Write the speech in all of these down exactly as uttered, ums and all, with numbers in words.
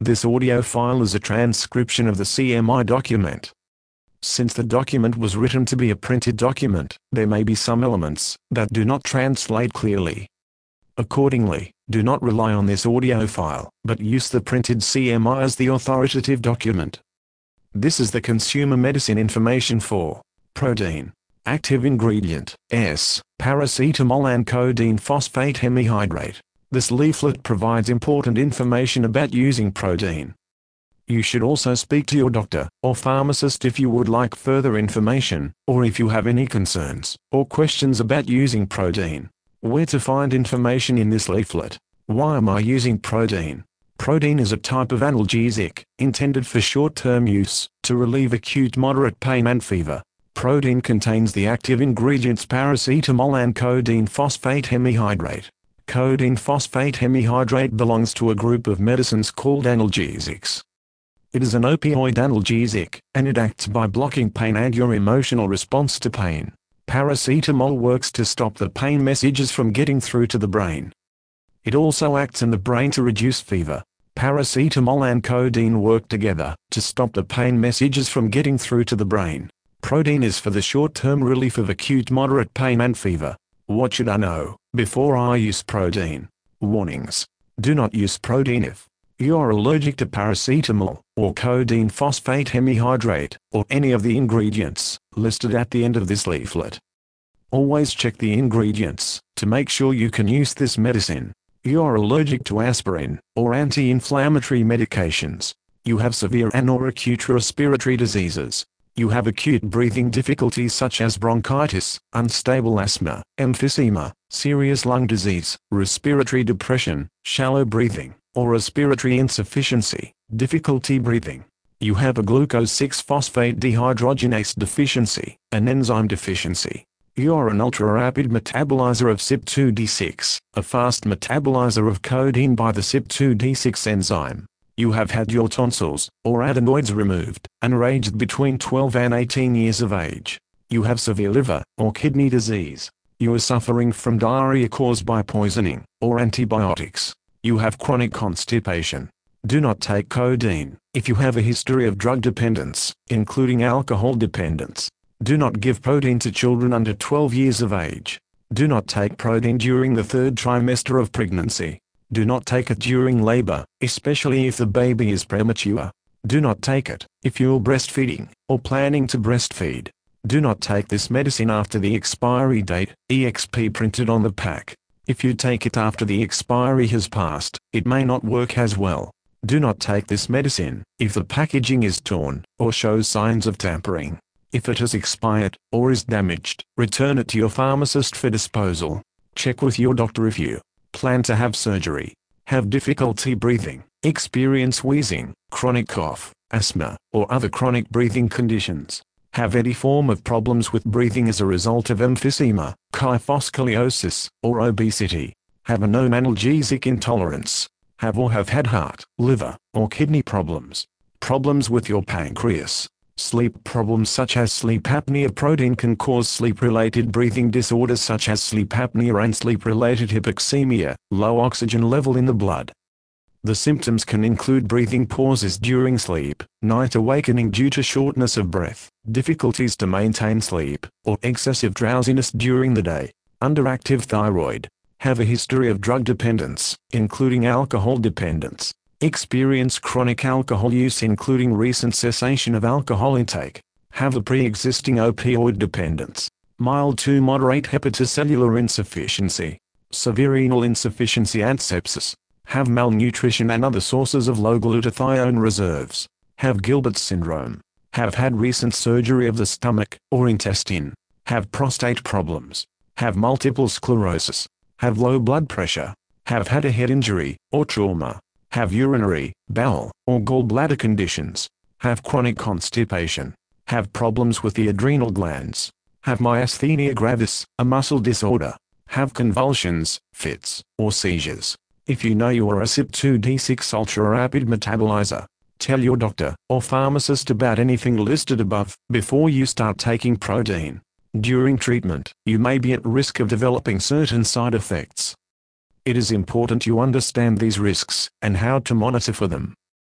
This audio file is a transcription of the C M I document. Since the document was written to be a printed document, there may be some elements that do not translate clearly. Accordingly, do not rely on this audio file, but use the printed C M I as the authoritative document. This is the consumer medicine information for Prodein. Active ingredient, S, paracetamol and codeine phosphate hemihydrate. This leaflet provides important information about using Prodein. You should also speak to your doctor or pharmacist if you would like further information, or if you have any concerns or questions about using Prodein. Where to find information in this leaflet? Why am I using Prodein? Prodein is a type of analgesic, intended for short-term use, to relieve acute moderate pain and fever. Prodein contains the active ingredients paracetamol and codeine phosphate hemihydrate. Codeine phosphate hemihydrate belongs to a group of medicines called analgesics. It is an opioid analgesic, and it acts by blocking pain and your emotional response to pain. Paracetamol works to stop the pain messages from getting through to the brain. It also acts in the brain to reduce fever. Paracetamol and codeine work together to stop the pain messages from getting through to the brain. Prodein is for the short-term relief of acute moderate pain and fever. What should I know before I use Prodein? Warnings. Do not use Prodein if you are allergic to paracetamol, or codeine phosphate hemihydrate, or any of the ingredients listed at the end of this leaflet. Always check the ingredients to make sure you can use this medicine. You are allergic to aspirin, or anti-inflammatory medications. You have severe and or acute respiratory diseases. You have acute breathing difficulties such as bronchitis, unstable asthma, emphysema, serious lung disease, respiratory depression, shallow breathing, or respiratory insufficiency, difficulty breathing. You have a glucose six phosphate dehydrogenase deficiency, an enzyme deficiency. You are an ultra-rapid metabolizer of C Y P two D six, a fast metabolizer of codeine by the C Y P two D six enzyme. You have had your tonsils, or adenoids removed, and ranged between twelve and eighteen years of age. You have severe liver, or kidney disease. You are suffering from diarrhea caused by poisoning, or antibiotics. You have chronic constipation. Do not take codeine if you have a history of drug dependence, including alcohol dependence. Do not give Prodein to children under twelve years of age. Do not take Prodein during the third trimester of pregnancy. Do not take it during labor, especially if the baby is premature. Do not take it if you're breastfeeding, or planning to breastfeed. Do not take this medicine after the expiry date, E X P printed on the pack. If you take it after the expiry has passed, it may not work as well. Do not take this medicine if the packaging is torn, or shows signs of tampering. If it has expired, or is damaged, return it to your pharmacist for disposal. Check with your doctor if you plan to have surgery, have difficulty breathing, experience wheezing, chronic cough, asthma, or other chronic breathing conditions, have any form of problems with breathing as a result of emphysema, kyphoscoliosis, or obesity, have a known analgesic intolerance, have or have had heart, liver, or kidney problems, problems with your pancreas, sleep problems such as sleep apnea. Prodein can cause sleep-related breathing disorders such as sleep apnea and sleep-related hypoxemia, low oxygen level in the blood. The symptoms can include breathing pauses during sleep, night awakening due to shortness of breath, difficulties to maintain sleep, or excessive drowsiness during the day. Underactive thyroid. Have a history of drug dependence, including alcohol dependence. Experience chronic alcohol use including recent cessation of alcohol intake. Have a pre-existing opioid dependence. Mild to moderate hepatocellular insufficiency. Severe renal insufficiency and sepsis. Have malnutrition and other sources of low glutathione reserves. Have Gilbert syndrome. Have had recent surgery of the stomach, or intestine. Have prostate problems. Have multiple sclerosis. Have low blood pressure. Have had a head injury, or trauma. Have urinary, bowel, or gallbladder conditions. Have chronic constipation. Have problems with the adrenal glands. Have myasthenia gravis, a muscle disorder. Have convulsions, fits, or seizures. If you know you are a C Y P two D six ultra-rapid metabolizer, tell your doctor or pharmacist about anything listed above before you start taking Prodein. During treatment, you may be at risk of developing certain side effects. It is important you understand these risks and how to monitor for them.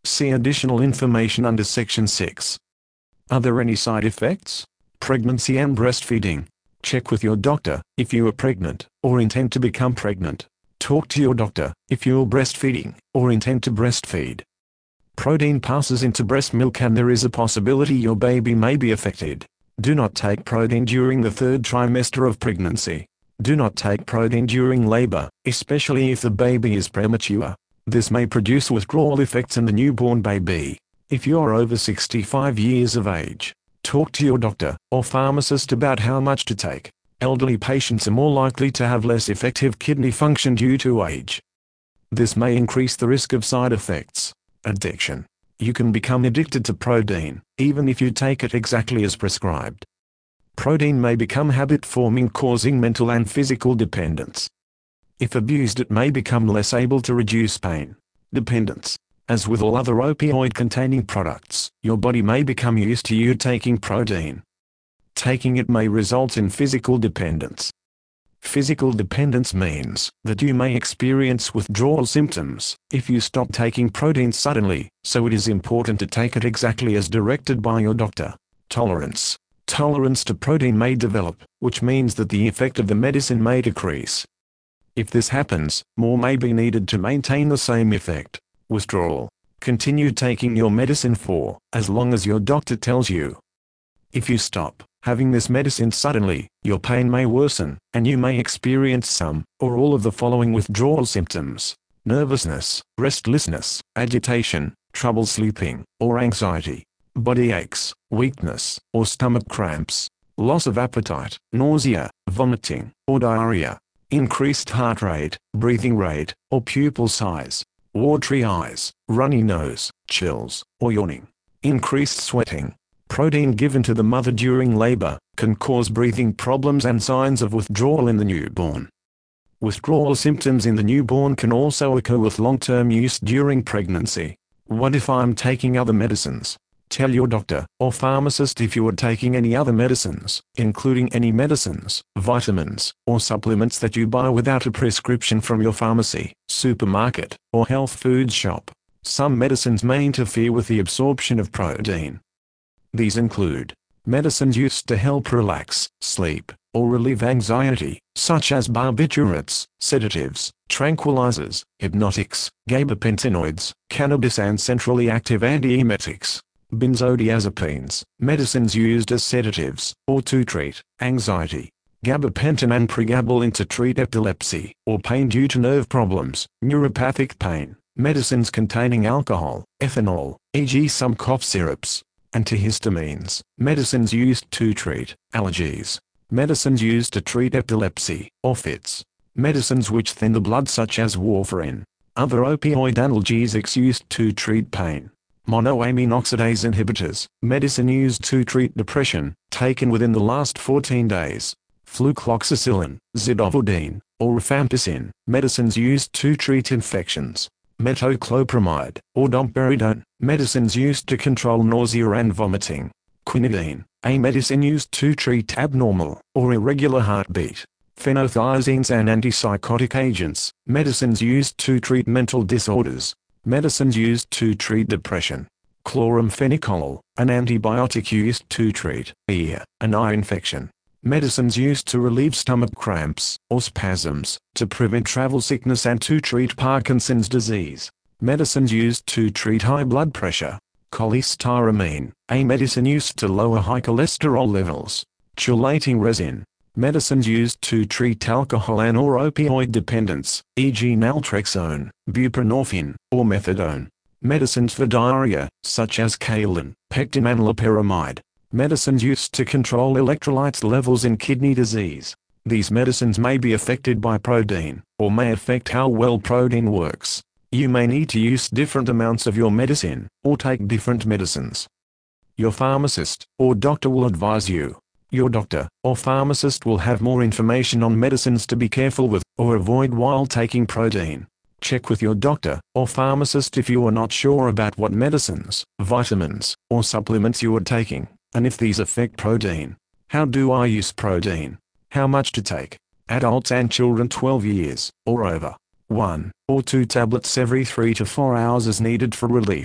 See additional information under Section six. Are there any side effects? Pregnancy and breastfeeding. Check with your doctor if you are pregnant or intend to become pregnant. Talk to your doctor if you are breastfeeding or intend to breastfeed. Protein passes into breast milk and there is a possibility your baby may be affected. Do not take protein during the third trimester of pregnancy. Do not take protein during labor, especially if the baby is premature. This may produce withdrawal effects in the newborn baby. If you are over sixty-five years of age, talk to your doctor or pharmacist about how much to take. Elderly patients are more likely to have less effective kidney function due to age. This may increase the risk of side effects. Addiction. You can become addicted to protein, even if you take it exactly as prescribed. Protein may become habit-forming, causing mental and physical dependence. If abused, it may become less able to reduce pain. Dependence. As with all other opioid-containing products, your body may become used to you taking protein. Taking it may result in physical dependence. Physical dependence means that you may experience withdrawal symptoms if you stop taking protein suddenly, so it is important to take it exactly as directed by your doctor. Tolerance. Tolerance to protein may develop, which means that the effect of the medicine may decrease. If this happens, more may be needed to maintain the same effect. Withdrawal. Continue taking your medicine for as long as your doctor tells you. If you stop having this medicine suddenly, your pain may worsen, and you may experience some or all of the following withdrawal symptoms: nervousness, restlessness, agitation, trouble sleeping, or anxiety, body aches, weakness, or stomach cramps, loss of appetite, nausea, vomiting, or diarrhea, increased heart rate, breathing rate, or pupil size, watery eyes, runny nose, chills, or yawning, increased sweating. Protein given to the mother during labor can cause breathing problems and signs of withdrawal in the newborn. Withdrawal symptoms in the newborn can also occur with long-term use during pregnancy. What if I'm taking other medicines? Tell your doctor or pharmacist if you are taking any other medicines, including any medicines, vitamins, or supplements that you buy without a prescription from your pharmacy, supermarket, or health food shop. Some medicines may interfere with the absorption of protein. These include medicines used to help relax, sleep, or relieve anxiety, such as barbiturates, sedatives, tranquilizers, hypnotics, gabapentinoids, cannabis and centrally active antiemetics, benzodiazepines, medicines used as sedatives or to treat anxiety, gabapentin and pregabalin to treat epilepsy or pain due to nerve problems, neuropathic pain, medicines containing alcohol, ethanol, for example some cough syrups, antihistamines, medicines used to treat allergies, medicines used to treat epilepsy or fits, medicines which thin the blood such as warfarin, other opioid analgesics used to treat pain, monoamine oxidase inhibitors, medicine used to treat depression, taken within the last fourteen days, flucloxacillin, zidovudine, or rifampicin, medicines used to treat infections, metoclopramide, or domperidone, medicines used to control nausea and vomiting, quinidine, a medicine used to treat abnormal or irregular heartbeat, phenothiazines and antipsychotic agents, medicines used to treat mental disorders, medicines used to treat depression, chloramphenicol, an antibiotic used to treat ear and eye infection, medicines used to relieve stomach cramps or spasms, to prevent travel sickness and to treat Parkinson's disease, medicines used to treat high blood pressure, cholestyramine, a medicine used to lower high cholesterol levels, chelating resin, medicines used to treat alcohol and or opioid dependence, for example naltrexone, buprenorphine, or methadone, medicines for diarrhea, such as kaolin, pectin and loperamide, medicines used to control electrolytes levels in kidney disease. These medicines may be affected by protein, or may affect how well protein works. You may need to use different amounts of your medicine, or take different medicines. Your pharmacist or doctor will advise you. Your doctor or pharmacist will have more information on medicines to be careful with, or avoid while taking protein. Check with your doctor or pharmacist if you are not sure about what medicines, vitamins, or supplements you are taking, and if these affect protein. How do I use protein? How much to take? Adults and children twelve years or over. one or two tablets every three to four hours is needed for relief.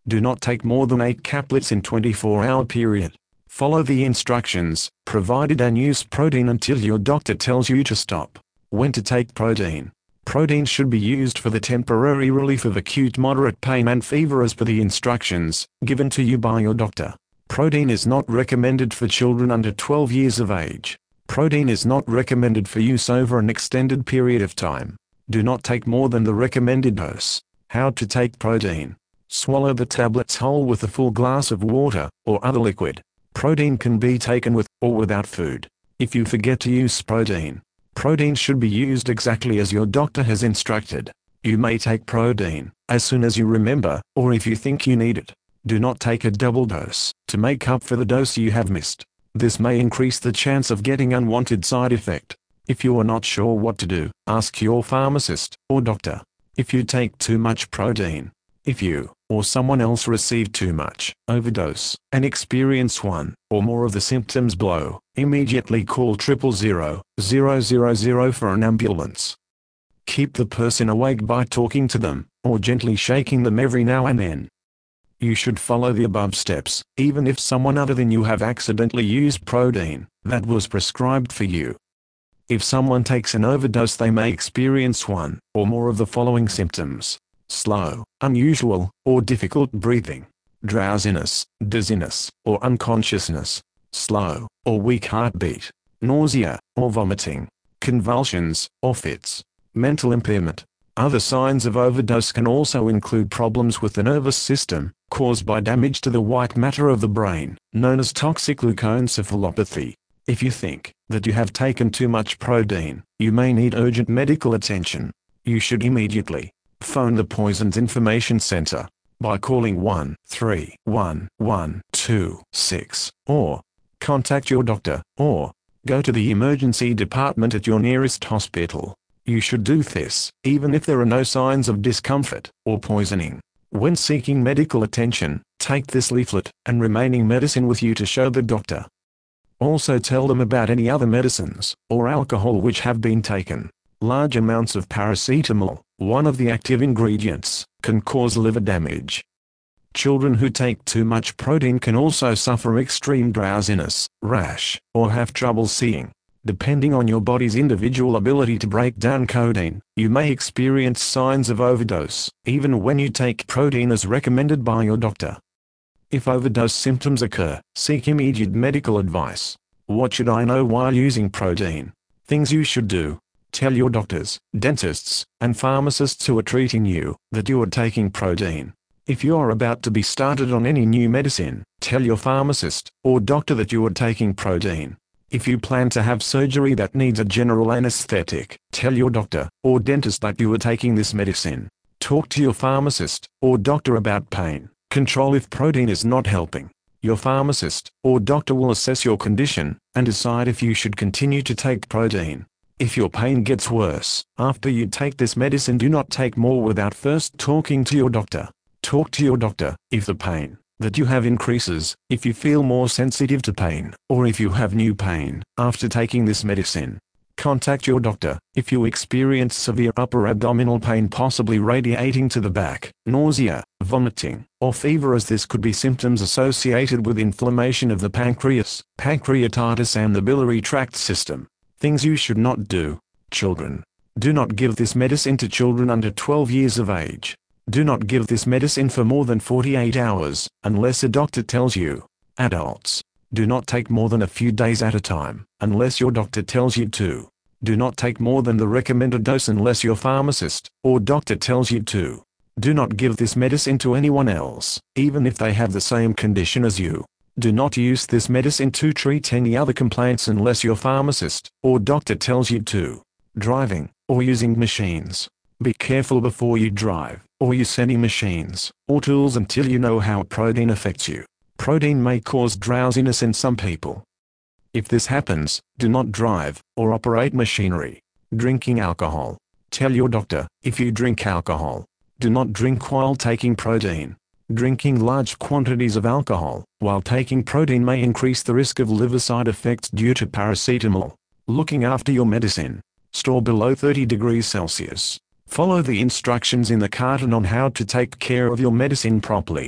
Do not take more than eight caplets in twenty-four hour period. Follow the instructions provided and use protein until your doctor tells you to stop. When to take protein. Protein should be used for the temporary relief of acute moderate pain and fever as per the instructions given to you by your doctor. Protein is not recommended for children under twelve years of age. Protein is not recommended for use over an extended period of time. Do not take more than the recommended dose. How to take protein. Swallow the tablets whole with a full glass of water, or other liquid. Protein can be taken with, or without food. If you forget to use protein, protein should be used exactly as your doctor has instructed. You may take protein as soon as you remember, or if you think you need it. Do not take a double dose to make up for the dose you have missed. This may increase the chance of getting unwanted side effect. If you are not sure what to do, ask your pharmacist or doctor. If you take too much protein, if you or someone else receive too much overdose and experience one or more of the symptoms below, immediately call triple zero, zero zero zero for an ambulance. Keep the person awake by talking to them, or gently shaking them every now and then. You should follow the above steps, even if someone other than you have accidentally used protein that was prescribed for you. If someone takes an overdose, they may experience one or more of the following symptoms: slow, unusual, or difficult breathing, drowsiness, dizziness, or unconsciousness, slow or weak heartbeat, nausea or vomiting, convulsions or fits, mental impairment. Other signs of overdose can also include problems with the nervous system, caused by damage to the white matter of the brain, known as toxic leukoencephalopathy. If you think that you have taken too much protein, you may need urgent medical attention. You should immediately phone the Poisons Information Center by calling one three one one two six, or contact your doctor, or go to the emergency department at your nearest hospital. You should do this even if there are no signs of discomfort or poisoning. When seeking medical attention, take this leaflet and remaining medicine with you to show the doctor. Also tell them about any other medicines or alcohol which have been taken. Large amounts of paracetamol, one of the active ingredients, can cause liver damage. Children who take too much protein can also suffer extreme drowsiness, rash, or have trouble seeing. Depending on your body's individual ability to break down codeine, you may experience signs of overdose, even when you take protein as recommended by your doctor. If overdose symptoms occur, seek immediate medical advice. What should I know while using protein? Things you should do. Tell your doctors, dentists, and pharmacists who are treating you that you are taking protein. If you are about to be started on any new medicine, tell your pharmacist or doctor that you are taking protein. If you plan to have surgery that needs a general anesthetic, tell your doctor or dentist that you are taking this medicine. Talk to your pharmacist or doctor about pain control if protein is not helping. Your pharmacist or doctor will assess your condition and decide if you should continue to take protein. If your pain gets worse after you take this medicine, do not take more without first talking to your doctor. Talk to your doctor if the pain that you have increases, if you feel more sensitive to pain, or if you have new pain after taking this medicine. Contact your doctor if you experience severe upper abdominal pain, possibly radiating to the back, nausea, vomiting, or fever, as this could be symptoms associated with inflammation of the pancreas, pancreatitis, and the biliary tract system. Things you should not do. Children. Do not give this medicine to children under twelve years of age. Do not give this medicine for more than forty-eight hours, unless a doctor tells you. Adults. Do not take more than a few days at a time, unless your doctor tells you to. Do not take more than the recommended dose unless your pharmacist or doctor tells you to. Do not give this medicine to anyone else, even if they have the same condition as you. Do not use this medicine to treat any other complaints unless your pharmacist or doctor tells you to. Driving, or using machines. Be careful before you drive, or use any machines or tools until you know how protein affects you. Protein may cause drowsiness in some people. If this happens, do not drive or operate machinery. Drinking alcohol. Tell your doctor if you drink alcohol. Do not drink while taking protein. Drinking large quantities of alcohol while taking protein may increase the risk of liver side effects due to paracetamol. Looking after your medicine. Store below thirty degrees Celsius. Follow the instructions in the carton on how to take care of your medicine properly.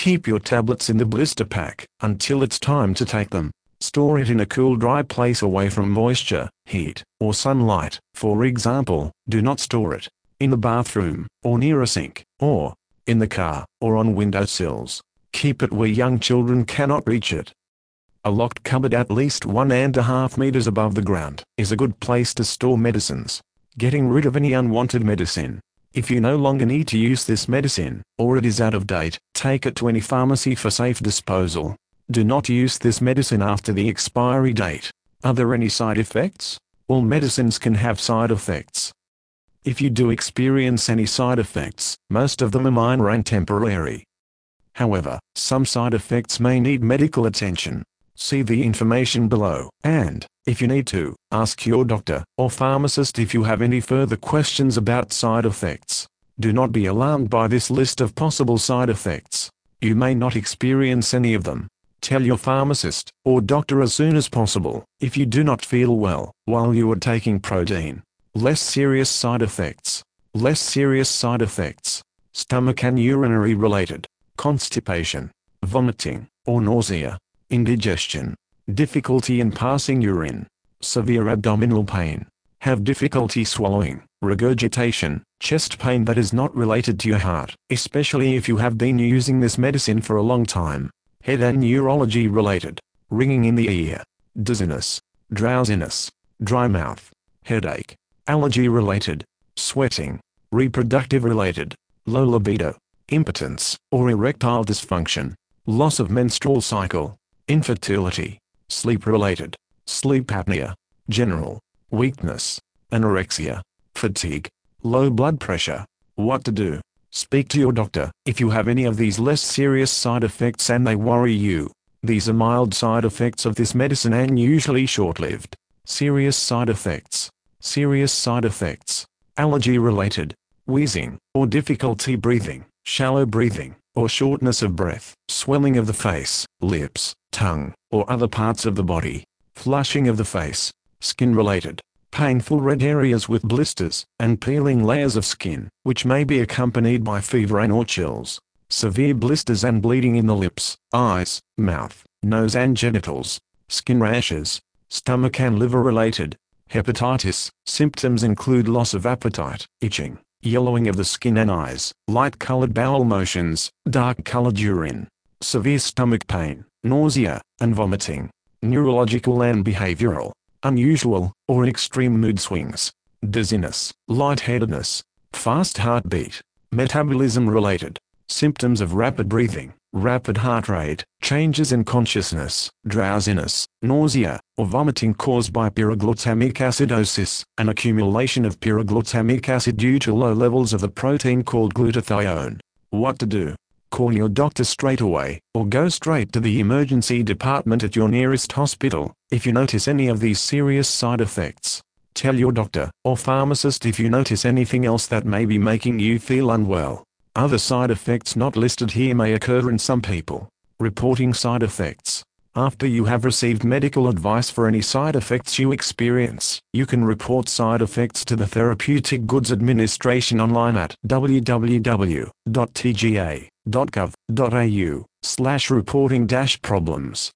Keep your tablets in the blister pack until it's time to take them. Store it in a cool, dry place away from moisture, heat, or sunlight. For example, do not store it in the bathroom, or near a sink, or in the car, or on windowsills. Keep it where young children cannot reach it. A locked cupboard at least one and a half meters above the ground is a good place to store medicines. Getting rid of any unwanted medicine. If you no longer need to use this medicine, or it is out of date, take it to any pharmacy for safe disposal. Do not use this medicine after the expiry date. Are there any side effects? All medicines can have side effects. If you do experience any side effects, most of them are minor and temporary. However, some side effects may need medical attention. See the information below, and, if you need to, ask your doctor or pharmacist if you have any further questions about side effects. Do not be alarmed by this list of possible side effects. You may not experience any of them. Tell your pharmacist or doctor as soon as possible if you do not feel well while you are taking protein. Less serious side effects. Less serious side effects. Stomach and urinary related. Constipation, vomiting, or nausea. Indigestion, difficulty in passing urine, severe abdominal pain, have difficulty swallowing, regurgitation, chest pain that is not related to your heart, especially if you have been using this medicine for a long time, head and neurology related, ringing in the ear, dizziness, drowsiness, dry mouth, headache, allergy related, sweating, reproductive related, low libido, impotence or erectile dysfunction, loss of menstrual cycle, infertility, sleep-related, sleep apnea, general weakness, anorexia, fatigue, low blood pressure. What to do? Speak to your doctor if you have any of these less serious side effects and they worry you. These are mild side effects of this medicine and usually short-lived. Serious side effects. Serious side effects. Allergy-related, wheezing, or difficulty breathing, shallow breathing, or shortness of breath, swelling of the face, lips, tongue, or other parts of the body, flushing of the face, skin-related, painful red areas with blisters, and peeling layers of skin, which may be accompanied by fever and or chills, severe blisters and bleeding in the lips, eyes, mouth, nose and genitals, skin rashes, stomach and liver-related, hepatitis. Symptoms include loss of appetite, itching, yellowing of the skin and eyes, light-colored bowel motions, dark-colored urine, severe stomach pain, nausea, and vomiting, neurological and behavioral, unusual or extreme mood swings, dizziness, lightheadedness, fast heartbeat, metabolism-related, symptoms of rapid breathing, rapid heart rate, changes in consciousness, drowsiness, nausea, or vomiting caused by pyroglutamic acidosis, an accumulation of pyroglutamic acid due to low levels of the protein called glutathione. What to do? Call your doctor straight away, or go straight to the emergency department at your nearest hospital, if you notice any of these serious side effects. Tell your doctor or pharmacist if you notice anything else that may be making you feel unwell. Other side effects not listed here may occur in some people. Reporting side effects. After you have received medical advice for any side effects you experience, you can report side effects to the Therapeutic Goods Administration online at w w w dot t g a dot gov dot a u slash reporting dash problems.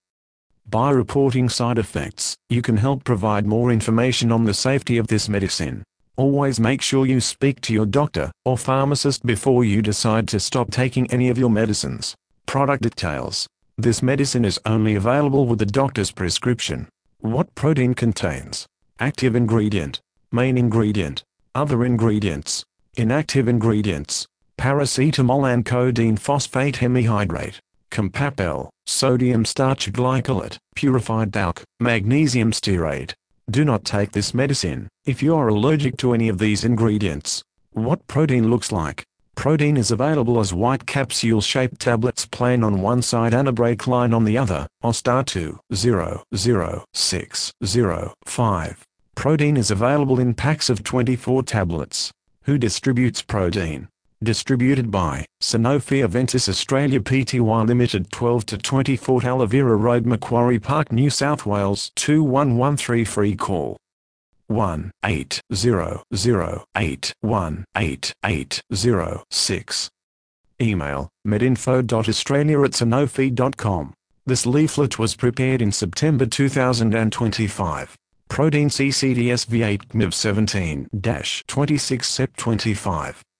By reporting side effects, you can help provide more information on the safety of this medicine. Always make sure you speak to your doctor or pharmacist before you decide to stop taking any of your medicines. Product details. This medicine is only available with the doctor's prescription. What protein contains? Active ingredient. Main ingredient. Other ingredients. Inactive ingredients. Paracetamol and codeine phosphate hemihydrate. Compapel, sodium starch glycolate, purified talc, magnesium stearate. Do not take this medicine if you are allergic to any of these ingredients. What protein looks like? Protein is available as white capsule-shaped tablets plain on one side and a break line on the other, O S T A two zero zero six zero five. Protein is available in packs of twenty-four tablets. Who distributes protein? Distributed by Sanofi Aventis Australia Pty Limited, twelve to twenty-four Talavera Road, Macquarie Park, New South Wales two one one three. Free call one eight zero zero eight one eight eight zero six. Email, medinfo dot australia at sanofi dot com. This leaflet was prepared in September two thousand twenty-five. Protein C C D S V eight G N V seventeen twenty-six S E P twenty-five.